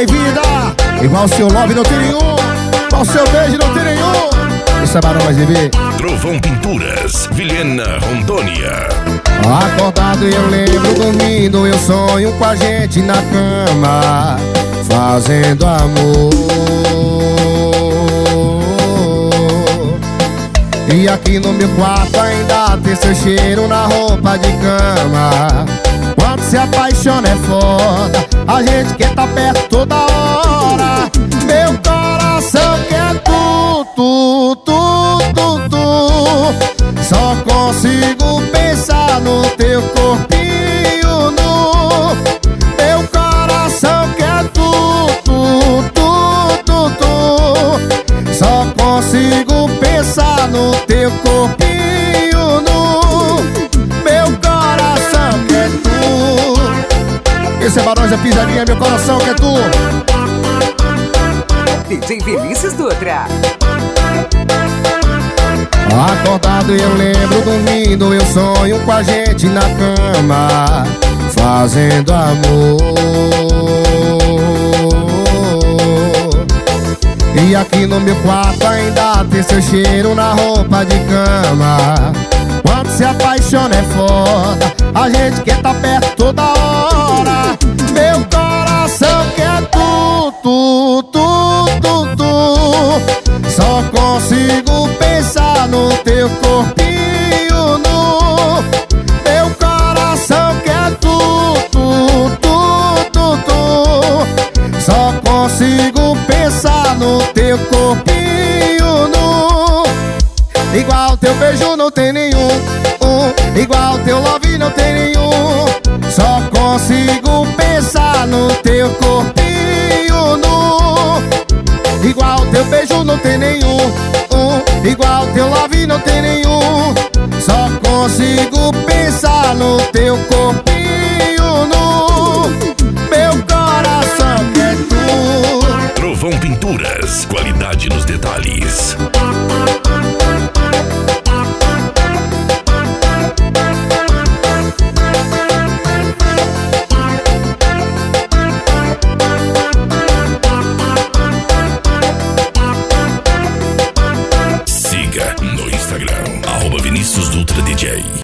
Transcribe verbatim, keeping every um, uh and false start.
tem vida, igual o seu love não tem nenhum, igual o seu beijo não tem nenhum. Isso é Barões, bebê. Trovão Pinturas, Vilhena, Rondônia. Acordado eu lembro, dormindo eu sonho com a gente na cama, fazendo amor. E aqui no meu quarto ainda tem seu cheiro na roupa de cama. Quando se apaixona é foda, a gente quer tá perto toda hora. Meu coração quer tu, tu, tu, tu, tu. Só consigo pensar no teu corpinho nu. Meu coração quer tu, tu, tu, tu, tu. Só consigo pensar no teu corpinho nu. Meu coração quer tu. Esse é Barões da Pisadinha, meu coração quer tu. D J Vinícius Dutra. Acordado eu lembro, dormindo eu sonho com a gente na cama, fazendo amor. E aqui no meu quarto ainda tem seu cheiro na roupa de cama. Quando se apaixona é foda, a gente quer tá perto toda hora. Meu coração quer tu, tu, tu, tu, tu. Só consigo pensar no teu corpinho nu. Meu coração quer tu, tu, tu, tu, tu. Só consigo pensar no teu corpinho nu. Igual teu beijo não tem nenhum, um. Igual teu love não tem nenhum. Só consigo pensar no teu corpinho nu. Igual teu beijo não tem nenhum, um. Igual teu love não tem nenhum. Só consigo pensar no teu corpinho nu. Meu coração quer tu. Trovão Pinturas, qualidade nos detalhes.